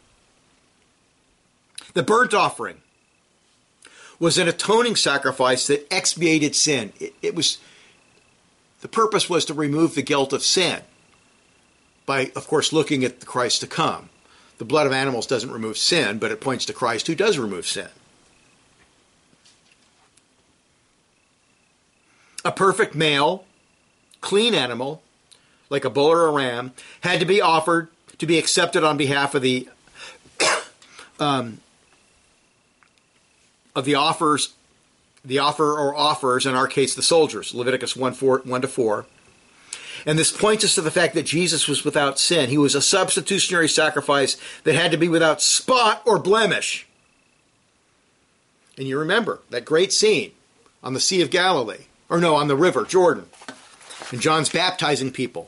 The burnt offering was an atoning sacrifice that expiated sin. The purpose was to remove the guilt of sin by, of course, looking at the Christ to come. The blood of animals doesn't remove sin, but it points to Christ who does remove sin. A perfect male, clean animal, like a bull or a ram, had to be offered to be accepted on behalf of the offerers, the offerer or offers, in our case, the soldiers, Leviticus 1:4. And this points us to the fact that Jesus was without sin. He was a substitutionary sacrifice that had to be without spot or blemish. And you remember that great scene on the Sea of Galilee, on the river, Jordan, and John's baptizing people.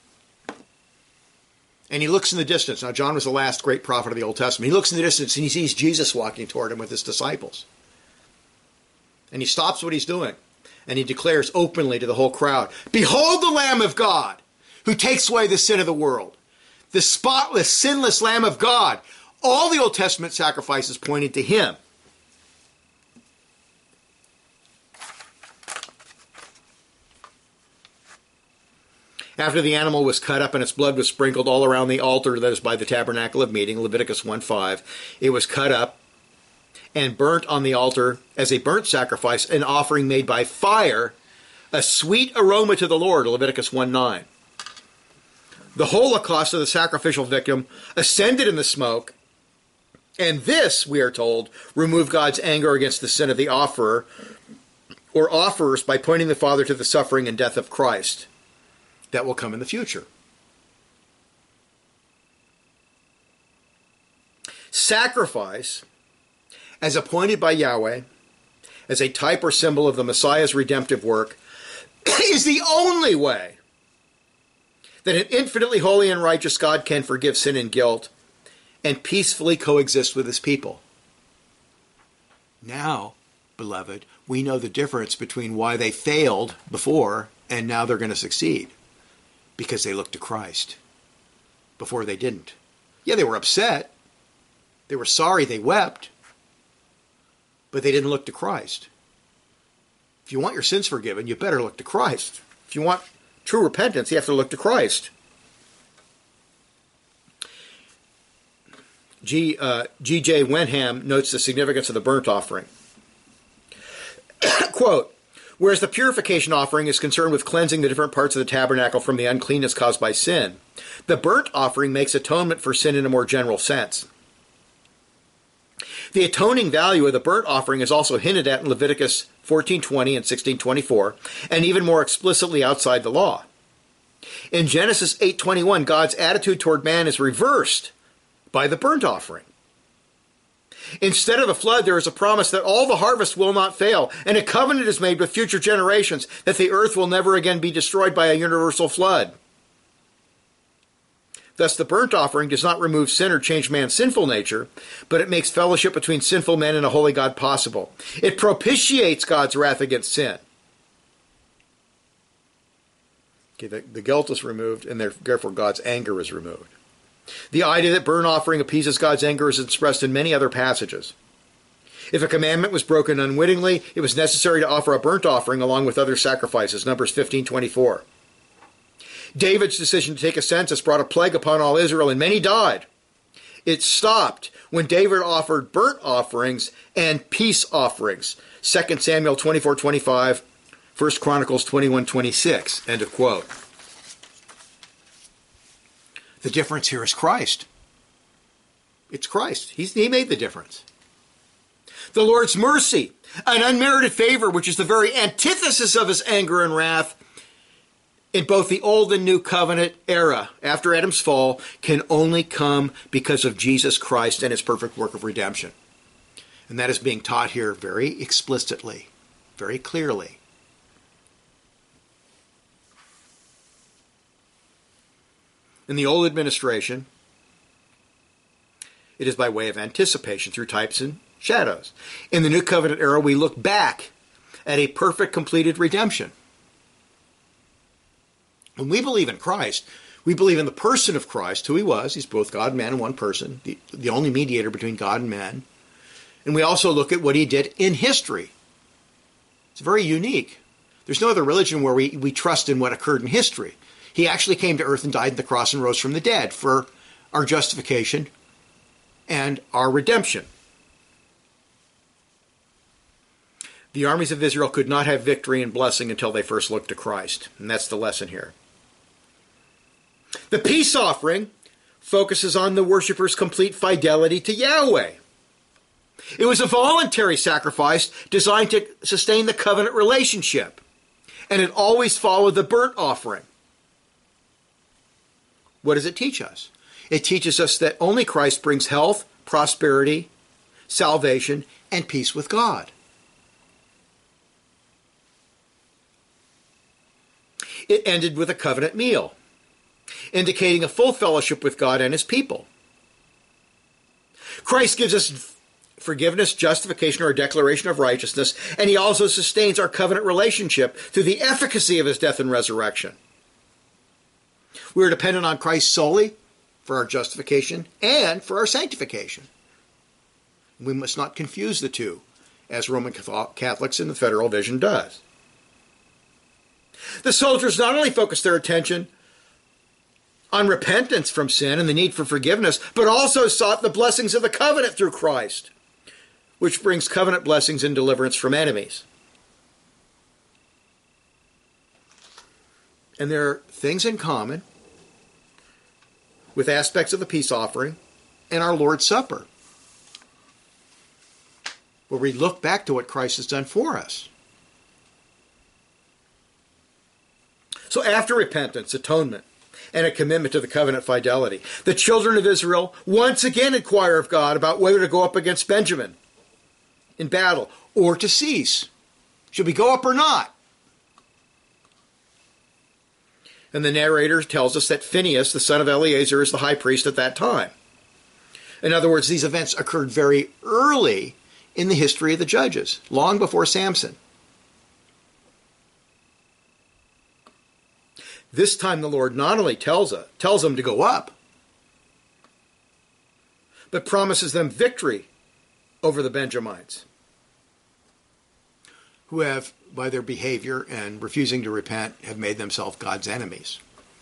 And he looks in the distance. Now, John was the last great prophet of the Old Testament. He looks in the distance and he sees Jesus walking toward him with his disciples. And he stops what he's doing. And he declares openly to the whole crowd, "Behold the Lamb of God, who takes away the sin of the world." The spotless, sinless Lamb of God. All the Old Testament sacrifices pointed to him. After the animal was cut up and its blood was sprinkled all around the altar that is by the tabernacle of meeting, Leviticus 1:5, it was cut up and burnt on the altar as a burnt sacrifice, an offering made by fire, a sweet aroma to the Lord, Leviticus 1:9. The holocaust of the sacrificial victim ascended in the smoke, and this, we are told, removed God's anger against the sin of the offerer or offerers by pointing the Father to the suffering and death of Christ that will come in the future. Sacrifice, as appointed by Yahweh, as a type or symbol of the Messiah's redemptive work, is the only way that an infinitely holy and righteous God can forgive sin and guilt and peacefully coexist with his people. Now, beloved, we know the difference between why they failed before and now they're going to succeed. Because they looked to Christ. Before they didn't. Yeah, they were upset. They were sorry, they wept. But they didn't look to Christ. If you want your sins forgiven, you better look to Christ. If you want true repentance, you have to look to Christ. G.J. Wenham notes the significance of the burnt offering. Quote, "Whereas the purification offering is concerned with cleansing the different parts of the tabernacle from the uncleanness caused by sin, the burnt offering makes atonement for sin in a more general sense. The atoning value of the burnt offering is also hinted at in Leviticus 14:20 and 16:24, and even more explicitly outside the law. In Genesis 8:21, God's attitude toward man is reversed by the burnt offering. Instead of the flood, there is a promise that all the harvest will not fail, and a covenant is made with future generations that the earth will never again be destroyed by a universal flood. Thus, the burnt offering does not remove sin or change man's sinful nature, but it makes fellowship between sinful men and a holy God possible. It propitiates God's wrath against sin." Okay, the guilt is removed, and therefore God's anger is removed. The idea that burnt offering appeases God's anger is expressed in many other passages. If a commandment was broken unwittingly, it was necessary to offer a burnt offering along with other sacrifices, Numbers 15:24. David's decision to take a census brought a plague upon all Israel, and many died. It stopped when David offered burnt offerings and peace offerings, 2 Samuel 24:25, 1 Chronicles 21:26, end of quote. The difference here is Christ. It's Christ. He made the difference. The Lord's mercy, an unmerited favor, which is the very antithesis of his anger and wrath, in both the Old and New Covenant era after Adam's fall can only come because of Jesus Christ and his perfect work of redemption. And that is being taught here very explicitly, very clearly. In the old administration, it is by way of anticipation through types and shadows. In the New Covenant era, we look back at a perfect, completed redemption. When we believe in Christ, we believe in the person of Christ, who he was. He's both God and man in one person, the only mediator between God and man. And we also look at what he did in history. It's very unique. There's no other religion where we trust in what occurred in history. He actually came to earth and died on the cross and rose from the dead for our justification and our redemption. The armies of Israel could not have victory and blessing until they first looked to Christ. And that's the lesson here. The peace offering focuses on the worshippers' complete fidelity to Yahweh. It was a voluntary sacrifice designed to sustain the covenant relationship. And it always followed the burnt offering. What does it teach us? It teaches us that only Christ brings health, prosperity, salvation, and peace with God. It ended with a covenant meal, indicating a full fellowship with God and his people. Christ gives us forgiveness, justification, or a declaration of righteousness, and he also sustains our covenant relationship through the efficacy of his death and resurrection. We are dependent on Christ solely for our justification and for our sanctification. We must not confuse the two, as Roman Catholics in the Federal Vision does. The soldiers not only focused their attention on repentance from sin and the need for forgiveness, but also sought the blessings of the covenant through Christ, which brings covenant blessings and deliverance from enemies. And there are things in common with aspects of the peace offering and our Lord's Supper, where we look back to what Christ has done for us. So after repentance, atonement, and a commitment to the covenant fidelity, the children of Israel once again inquire of God about whether to go up against Benjamin in battle or to cease. Should we go up or not? And the narrator tells us that Phinehas, the son of Eleazar, is the high priest at that time. In other words, these events occurred very early in the history of the judges, long before Samson. This time the Lord not only tells them to go up, but promises them victory over the Benjamites, who have, by their behavior and refusing to repent, have made themselves God's enemies.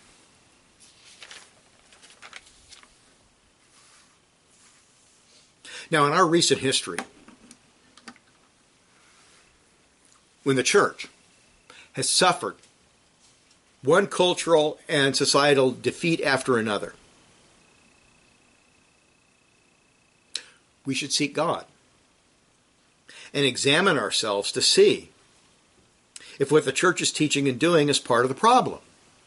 Now, in our recent history, when the church has suffered one cultural and societal defeat after another, we should seek God and examine ourselves to see if what the church is teaching and doing is part of the problem.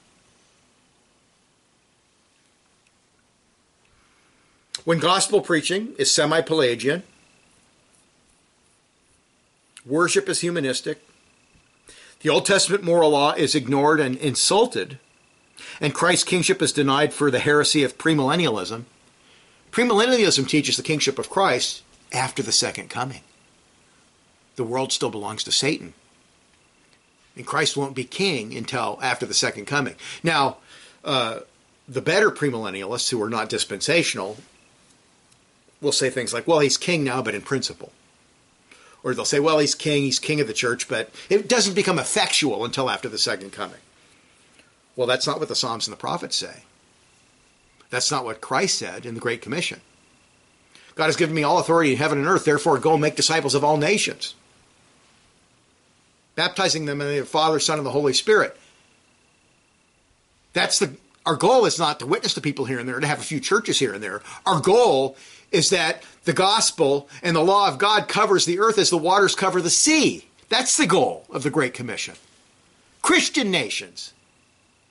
When gospel preaching is semi-Pelagian, worship is humanistic, the Old Testament moral law is ignored and insulted, and Christ's kingship is denied for the heresy of premillennialism. Premillennialism teaches the kingship of Christ after the second coming. The world still belongs to Satan, and Christ won't be king until after the second coming. Now, the better premillennialists who are not dispensational will say things like, well, he's king now, but in principle. Or they'll say, well, he's king of the church, but it doesn't become effectual until after the second coming. Well, that's not what the Psalms and the prophets say. That's not what Christ said in the Great Commission. God has given me all authority in heaven and earth, therefore go and make disciples of all nations, baptizing them in the name of the Father, Son, and the Holy Spirit. Our goal is not to witness to people here and there, to have a few churches here and there. Our goal is that the gospel and the law of God covers the earth as the waters cover the sea. That's the goal of the Great Commission. Christian nations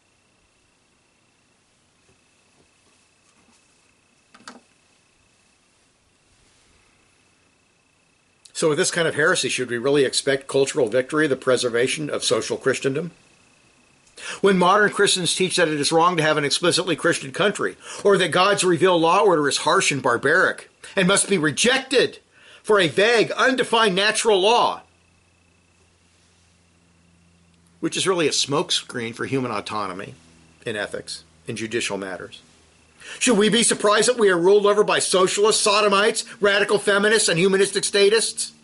So with this kind of heresy, should we really expect cultural victory, the preservation of social Christendom? When modern Christians teach that it is wrong to have an explicitly Christian country, or that God's revealed law order is harsh and barbaric, and must be rejected for a vague, undefined natural law, which is really a smokescreen for human autonomy in ethics, in judicial matters. Should we be surprised that we are ruled over by socialists, sodomites, radical feminists, and humanistic statists?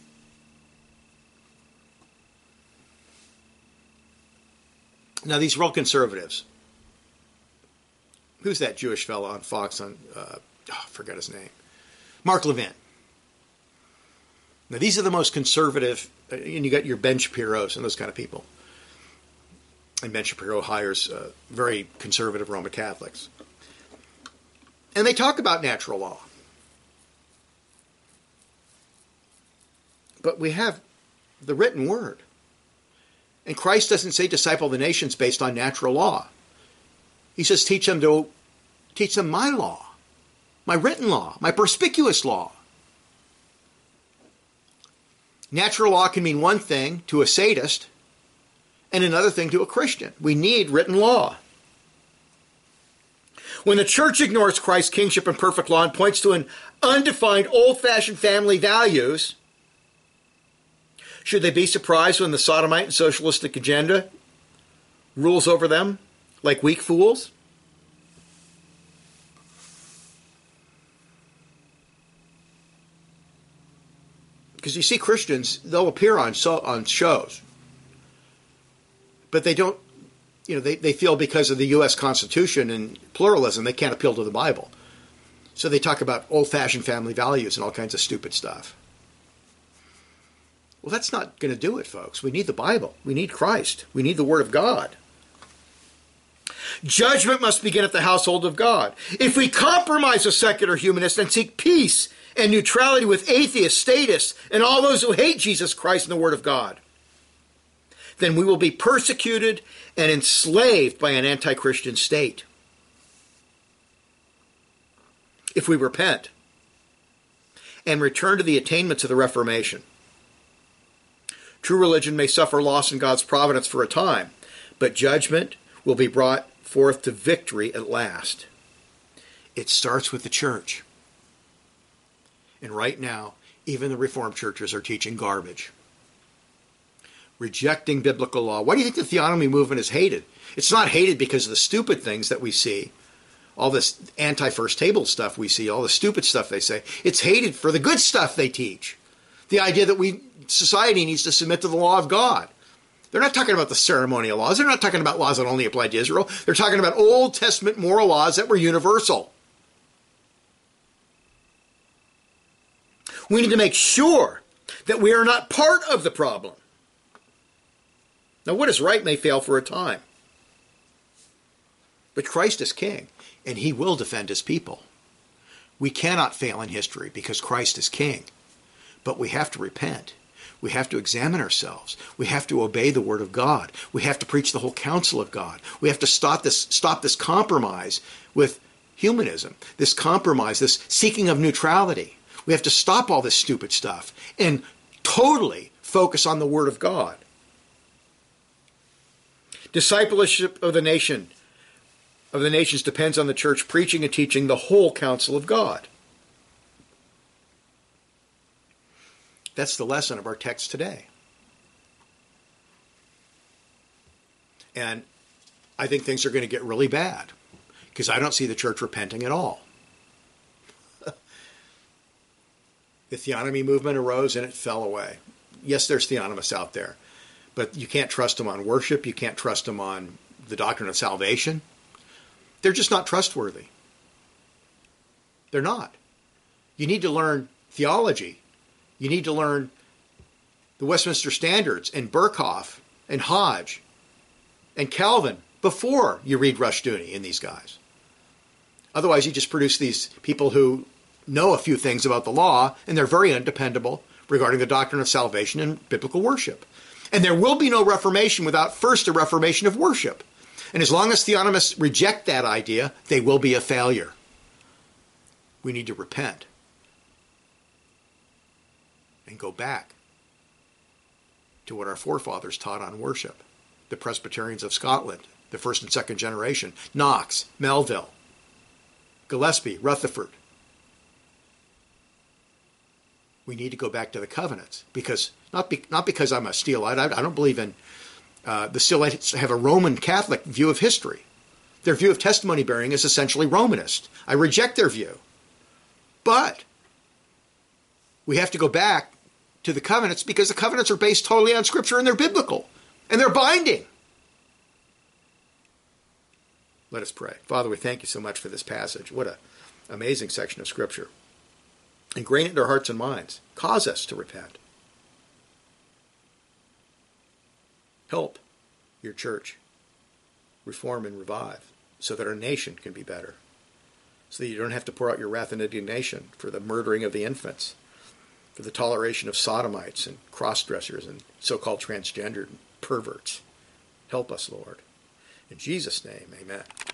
Now, these real conservatives, who's that Jewish fellow on Fox I forgot his name, Mark Levin. Now, these are the most conservative, and you got your Ben Shapiro's and those kind of people. And Ben Shapiro hires very conservative Roman Catholics. And they talk about natural law. But we have the written word. And Christ doesn't say disciple the nations based on natural law. He says teach them my law, my written law, my perspicuous law. Natural law can mean one thing to a sadist and another thing to a Christian. We need written law. When the church ignores Christ's kingship and perfect law and points to an undefined old-fashioned family values, should they be surprised when the sodomite and socialistic agenda rules over them like weak fools? Because you see Christians, they'll appear on shows, but they don't, they feel because of the U.S. Constitution and pluralism, they can't appeal to the Bible. So they talk about old-fashioned family values and all kinds of stupid stuff. Well, that's not going to do it, folks. We need the Bible. We need Christ. We need the Word of God. Judgment must begin at the household of God. If we compromise with secular humanists and seek peace and neutrality with atheists, statists, and all those who hate Jesus Christ and the Word of God, then we will be persecuted and enslaved by an anti-Christian state. If we repent and return to the attainments of the Reformation, true religion may suffer loss in God's providence for a time, but judgment will be brought forth to victory at last. It starts with the church. And right now, even the Reformed churches are teaching garbage. Rejecting biblical law. Why do you think the theonomy movement is hated? It's not hated because of the stupid things that we see, all this anti-first table stuff we see, all the stupid stuff they say. It's hated for the good stuff they teach. The idea that society needs to submit to the law of God. They're not talking about the ceremonial laws. They're not talking about laws that only applied to Israel. They're talking about Old Testament moral laws that were universal. We need to make sure that we are not part of the problem. Now, what is right may fail for a time. But Christ is king, and he will defend his people. We cannot fail in history because Christ is king. But we have to repent. We have to examine ourselves. We have to obey the Word of God. We have to preach the whole counsel of God. We have to stop this compromise with humanism, this compromise, this seeking of neutrality. We have to stop all this stupid stuff and totally focus on the Word of God. Discipleship of the nations depends on the church preaching and teaching the whole counsel of God. That's the lesson of our text today. And I think things are going to get really bad because I don't see the church repenting at all. The theonomy movement arose and it fell away. Yes, there's theonomists out there, but you can't trust them on worship. You can't trust them on the doctrine of salvation. They're just not trustworthy. They're not. You need to learn theology. You need to learn the Westminster Standards and Berkhoff and Hodge and Calvin before you read Rushdoony and these guys. Otherwise, you just produce these people who know a few things about the law, and they're very undependable regarding the doctrine of salvation and biblical worship. And there will be no Reformation without first a reformation of worship. And as long as theonomists reject that idea, they will be a failure. We need to repent and go back to what our forefathers taught on worship. The Presbyterians of Scotland, the first and second generation, Knox, Melville, Gillespie, Rutherford. We need to go back to the covenants, because not because I'm a Steelite. I don't believe in the Steelites have a Roman Catholic view of history. Their view of testimony bearing is essentially Romanist. I reject their view. But we have to go back to the covenants because the covenants are based totally on Scripture and they're biblical and they're binding. Let us pray. Father, we thank you so much for this passage. What an amazing section of Scripture. Ingrain it in our hearts and minds. Cause us to repent. Help your church reform and revive so that our nation can be better. So that you don't have to pour out your wrath and indignation for the murdering of the infants, for the toleration of sodomites and cross-dressers and so-called transgendered perverts. Help us, Lord. In Jesus' name, amen.